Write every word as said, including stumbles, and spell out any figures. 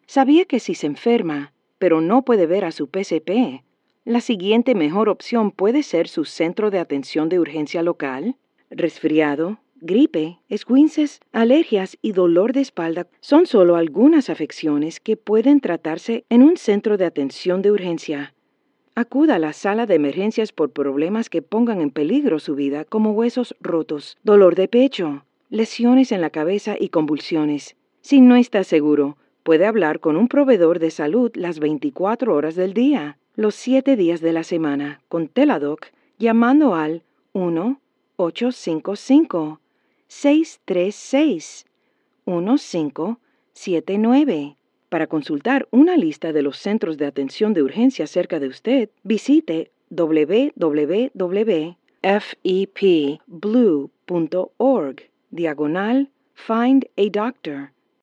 ¿Sabía que si se enferma, pero no puede ver a su P C P, la siguiente mejor opción puede ser su centro de atención de urgencia local? Resfriado, gripe, esguinces, alergias y dolor de espalda son solo algunas afecciones que pueden tratarse en un centro de atención de urgencia. Acuda a la sala de emergencias por problemas que pongan en peligro su vida, como huesos rotos, dolor de pecho, lesiones en la cabeza y convulsiones. Si no está seguro, puede hablar con un proveedor de salud las veinticuatro horas del día, los siete días de la semana, con Teladoc, llamando al uno ocho cinco cinco, seis tres seis, uno cinco siete nueve. Para consultar una lista de los centros de atención de urgencia cerca de usted, visite w w w punto f e p blue punto org, diagonal Find a Doctor.